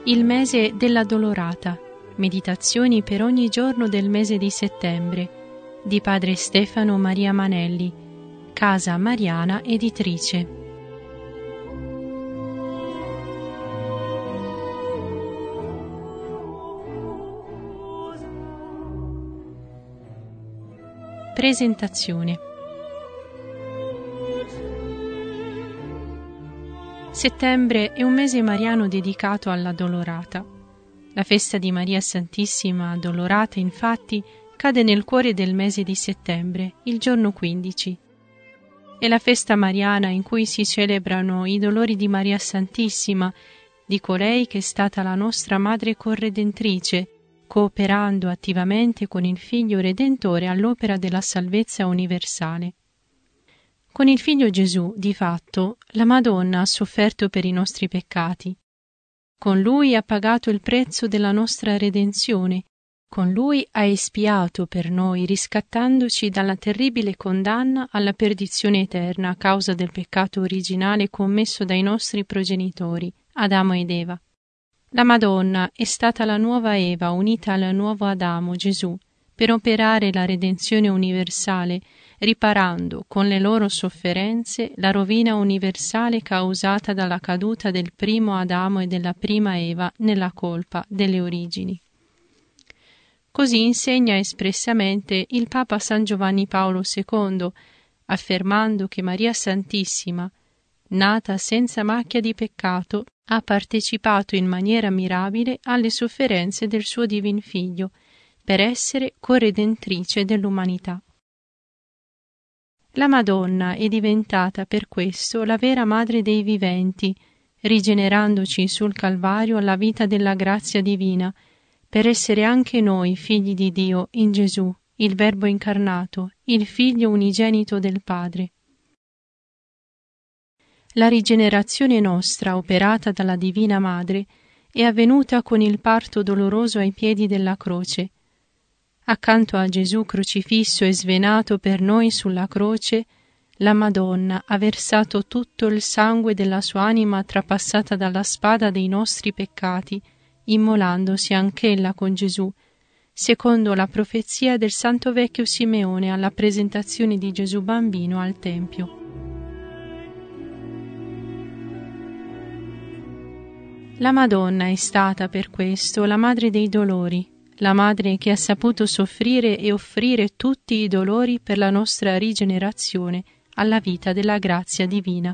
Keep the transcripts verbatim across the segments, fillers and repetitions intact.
Il mese dell'Addolorata. Meditazioni per ogni giorno del mese di settembre di Padre Stefano Maria Manelli, Casa Mariana Editrice. Presentazione. Settembre è un mese mariano dedicato all'Addolorata. La festa di Maria Santissima Addolorata, infatti, cade nel cuore del mese di settembre, il giorno quindici. È la festa mariana in cui si celebrano i dolori di Maria Santissima, di colei che è stata la nostra Madre Corredentrice, cooperando attivamente con il Figlio Redentore all'opera della salvezza universale. Con il Figlio Gesù, di fatto, la Madonna ha sofferto per i nostri peccati. Con Lui ha pagato il prezzo della nostra redenzione. Con Lui ha espiato per noi, riscattandoci dalla terribile condanna alla perdizione eterna a causa del peccato originale commesso dai nostri progenitori, Adamo ed Eva. La Madonna è stata la nuova Eva unita al nuovo Adamo, Gesù, per operare la redenzione universale, riparando con le loro sofferenze la rovina universale causata dalla caduta del primo Adamo e della prima Eva nella colpa delle origini. Così insegna espressamente il Papa San Giovanni Paolo secondo, affermando che Maria Santissima, nata senza macchia di peccato, ha partecipato in maniera mirabile alle sofferenze del suo Divin Figlio, per essere corredentrice dell'umanità. La Madonna è diventata per questo la vera Madre dei viventi, rigenerandoci sul Calvario alla vita della grazia divina, per essere anche noi figli di Dio in Gesù, il Verbo incarnato, il Figlio unigenito del Padre. La rigenerazione nostra, operata dalla Divina Madre, è avvenuta con il parto doloroso ai piedi della croce. Accanto a Gesù crocifisso e svenato per noi sulla croce, la Madonna ha versato tutto il sangue della sua anima trapassata dalla spada dei nostri peccati, immolandosi anch'ella con Gesù, secondo la profezia del Santo Vecchio Simeone alla presentazione di Gesù bambino al Tempio. La Madonna è stata per questo la Madre dei dolori, la Madre che ha saputo soffrire e offrire tutti i dolori per la nostra rigenerazione alla vita della grazia divina.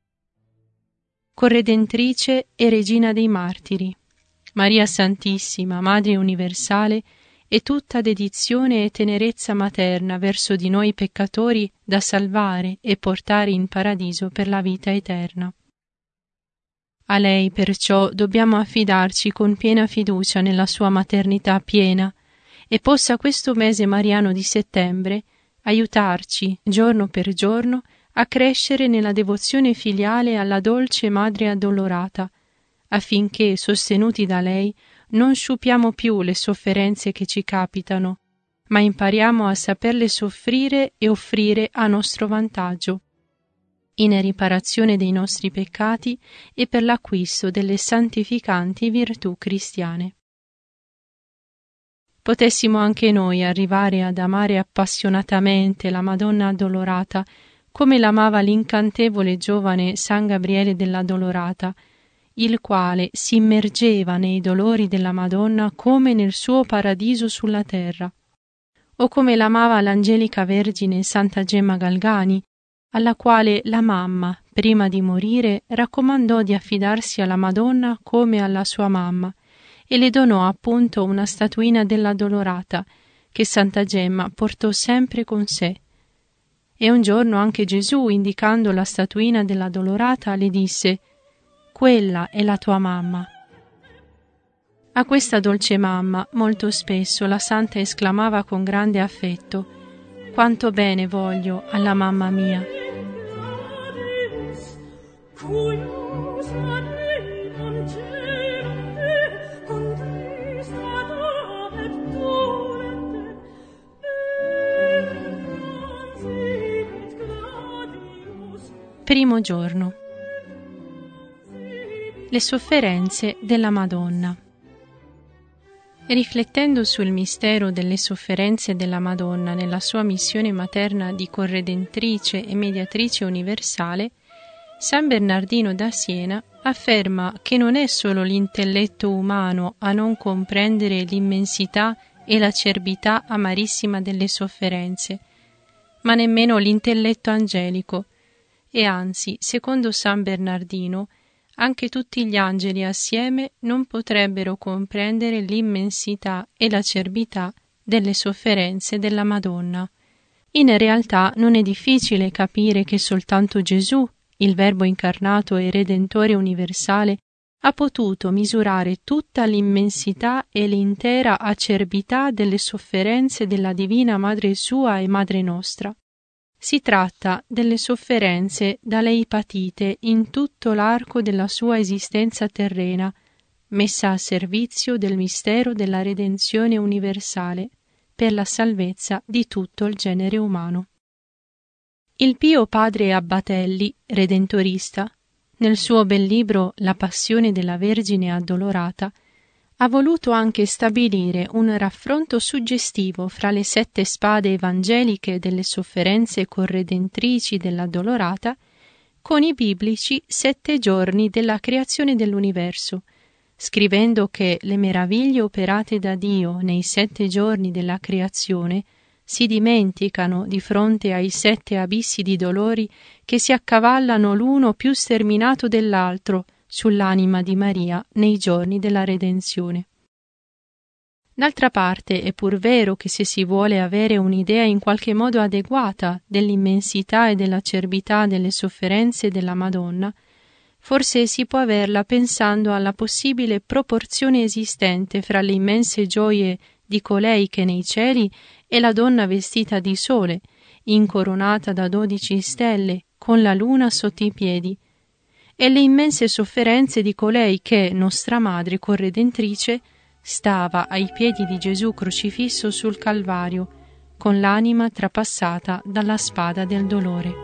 Corredentrice e Regina dei Martiri, Maria Santissima, Madre universale, è tutta dedizione e tenerezza materna verso di noi peccatori da salvare e portare in paradiso per la vita eterna. A lei perciò dobbiamo affidarci con piena fiducia nella sua maternità piena e possa questo mese mariano di settembre aiutarci giorno per giorno a crescere nella devozione filiale alla dolce Madre Addolorata, affinché, sostenuti da lei, non sciupiamo più le sofferenze che ci capitano, ma impariamo a saperle soffrire e offrire a nostro vantaggio, in riparazione dei nostri peccati e per l'acquisto delle santificanti virtù cristiane. Potessimo anche noi arrivare ad amare appassionatamente la Madonna Addolorata come l'amava l'incantevole giovane San Gabriele dell'Addolorata, il quale si immergeva nei dolori della Madonna come nel suo paradiso sulla terra, o come l'amava l'angelica Vergine Santa Gemma Galgani, alla quale la mamma, prima di morire, raccomandò di affidarsi alla Madonna come alla sua mamma e le donò appunto una statuina dell'Addolorata che Santa Gemma portò sempre con sé. E un giorno anche Gesù, indicando la statuina dell'Addolorata, le disse: «Quella è la tua mamma». A questa dolce mamma molto spesso la Santa esclamava con grande affetto: «Quanto bene voglio alla mamma mia». Primo giorno. Le sofferenze della Madonna. Riflettendo sul mistero delle sofferenze della Madonna nella sua missione materna di corredentrice e mediatrice universale, San Bernardino da Siena afferma che non è solo l'intelletto umano a non comprendere l'immensità e l'acerbità amarissima delle sofferenze, ma nemmeno l'intelletto angelico, e anzi, secondo San Bernardino, anche tutti gli angeli assieme non potrebbero comprendere l'immensità e l'acerbità delle sofferenze della Madonna. In realtà non è difficile capire che soltanto Gesù, il Verbo incarnato e Redentore universale, ha potuto misurare tutta l'immensità e l'intera acerbità delle sofferenze della Divina Madre sua e Madre nostra. Si tratta delle sofferenze da lei patite in tutto l'arco della sua esistenza terrena, messa a servizio del mistero della redenzione universale per la salvezza di tutto il genere umano. Il pio padre Abbatelli, redentorista, nel suo bel libro La passione della Vergine addolorata, ha voluto anche stabilire un raffronto suggestivo fra le sette spade evangeliche delle sofferenze corredentrici dell'addolorata con i biblici sette giorni della creazione dell'universo, scrivendo che le meraviglie operate da Dio nei sette giorni della creazione si dimenticano di fronte ai sette abissi di dolori che si accavallano l'uno più sterminato dell'altro sull'anima di Maria nei giorni della redenzione. D'altra parte è pur vero che se si vuole avere un'idea in qualche modo adeguata dell'immensità e dell'acerbità delle sofferenze della Madonna, forse si può averla pensando alla possibile proporzione esistente fra le immense gioie di colei che nei cieli è la donna vestita di sole, incoronata da dodici stelle, con la luna sotto i piedi, e le immense sofferenze di colei che, nostra Madre corredentrice, stava ai piedi di Gesù crocifisso sul Calvario, con l'anima trapassata dalla spada del dolore.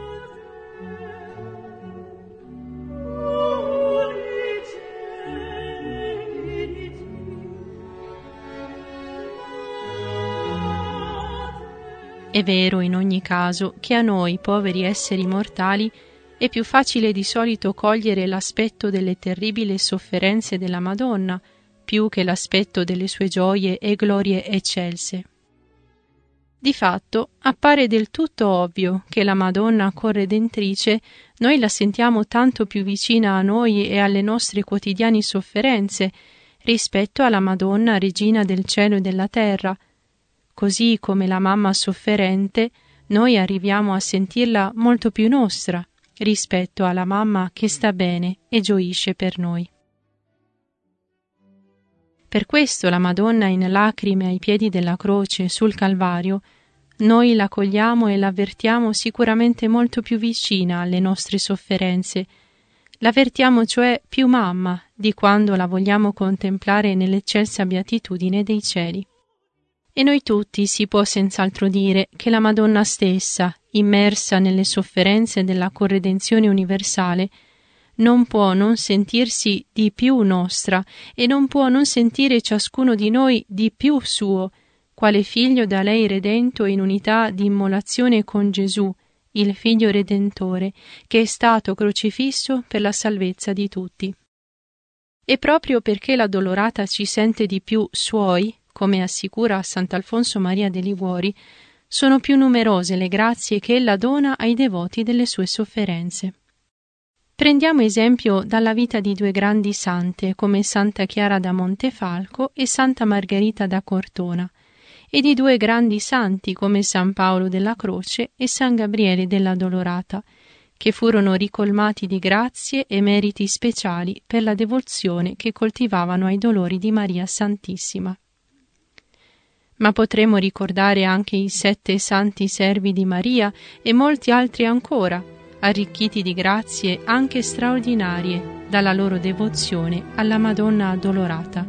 È vero in ogni caso che a noi, poveri esseri mortali, è più facile di solito cogliere l'aspetto delle terribili sofferenze della Madonna, più che l'aspetto delle sue gioie e glorie eccelse. Di fatto, appare del tutto ovvio che la Madonna corredentrice noi la sentiamo tanto più vicina a noi e alle nostre quotidiane sofferenze rispetto alla Madonna Regina del cielo e della terra, così come la mamma sofferente noi arriviamo a sentirla molto più nostra rispetto alla mamma che sta bene e gioisce per noi. Per questo la Madonna in lacrime ai piedi della croce sul Calvario noi la cogliamo e l'avvertiamo sicuramente molto più vicina alle nostre sofferenze. L'avvertiamo cioè più mamma di quando la vogliamo contemplare nell'eccelsa beatitudine dei cieli. E noi tutti si può senz'altro dire che la Madonna stessa, immersa nelle sofferenze della corredenzione universale, non può non sentirsi di più nostra e non può non sentire ciascuno di noi di più suo, quale figlio da lei redento in unità di immolazione con Gesù, il Figlio Redentore, che è stato crocifisso per la salvezza di tutti. E proprio perché la Dolorata ci sente di più suoi, come assicura Sant'Alfonso Maria de Liguori, sono più numerose le grazie che ella dona ai devoti delle sue sofferenze. Prendiamo esempio dalla vita di due grandi sante come Santa Chiara da Montefalco e Santa Margherita da Cortona, e di due grandi santi come San Paolo della Croce e San Gabriele della Dolorata, che furono ricolmati di grazie e meriti speciali per la devozione che coltivavano ai dolori di Maria Santissima. Ma potremo ricordare anche i sette santi servi di Maria e molti altri ancora, arricchiti di grazie anche straordinarie dalla loro devozione alla Madonna Addolorata.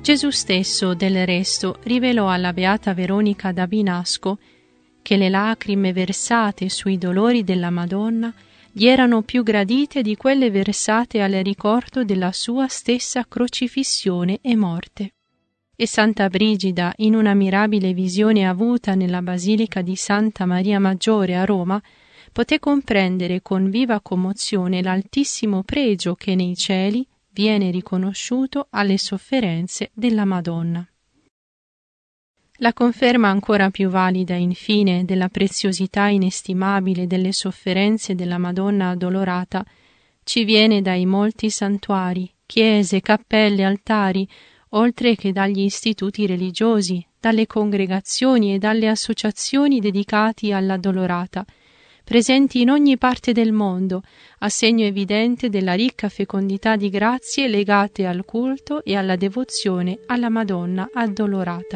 Gesù stesso, del resto, rivelò alla beata Veronica da Binasco che le lacrime versate sui dolori della Madonna gli erano più gradite di quelle versate al ricordo della sua stessa crocifissione e morte. E Santa Brigida, in una mirabile visione avuta nella Basilica di Santa Maria Maggiore a Roma, poté comprendere con viva commozione l'altissimo pregio che nei cieli viene riconosciuto alle sofferenze della Madonna. La conferma ancora più valida, infine, della preziosità inestimabile delle sofferenze della Madonna addolorata ci viene dai molti santuari, chiese, cappelle, altari, oltre che dagli istituti religiosi, dalle congregazioni e dalle associazioni dedicati all'addolorata, presenti in ogni parte del mondo, a segno evidente della ricca fecondità di grazie legate al culto e alla devozione alla Madonna addolorata.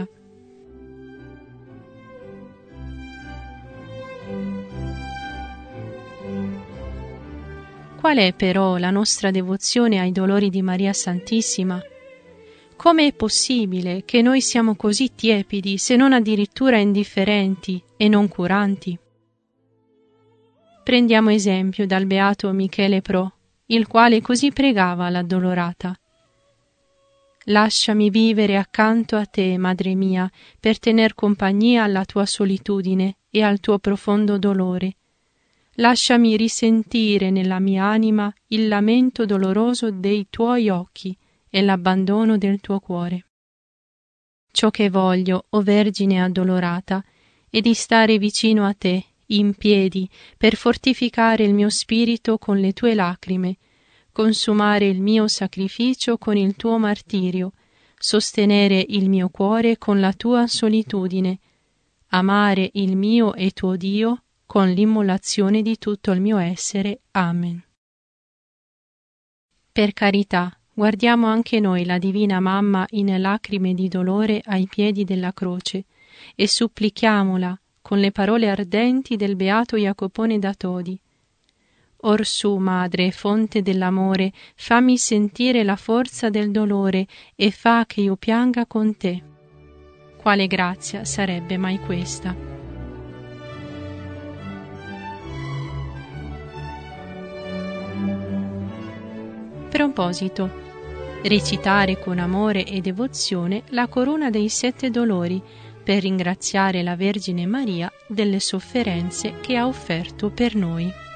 Qual è però la nostra devozione ai dolori di Maria Santissima? Come è possibile che noi siamo così tiepidi, se non addirittura indifferenti e non curanti? Prendiamo esempio dal beato Michele Pro, il quale così pregava l'addolorata: «Lasciami vivere accanto a te, Madre mia, per tener compagnia alla tua solitudine e al tuo profondo dolore. Lasciami risentire nella mia anima il lamento doloroso dei tuoi occhi e l'abbandono del tuo cuore. Ciò che voglio, o Vergine addolorata, è di stare vicino a te, in piedi, per fortificare il mio spirito con le tue lacrime, consumare il mio sacrificio con il tuo martirio, sostenere il mio cuore con la tua solitudine, amare il mio e tuo Dio con l'immolazione di tutto il mio essere. Amen». Per carità, guardiamo anche noi la Divina Mamma in lacrime di dolore ai piedi della croce e supplichiamola con le parole ardenti del beato Jacopone da Todi: «Orsù, Madre, fonte dell'amore, fammi sentire la forza del dolore e fa che io pianga con te». Quale grazia sarebbe mai questa? Proposito: recitare con amore e devozione la corona dei sette dolori per ringraziare la Vergine Maria delle sofferenze che ha offerto per noi.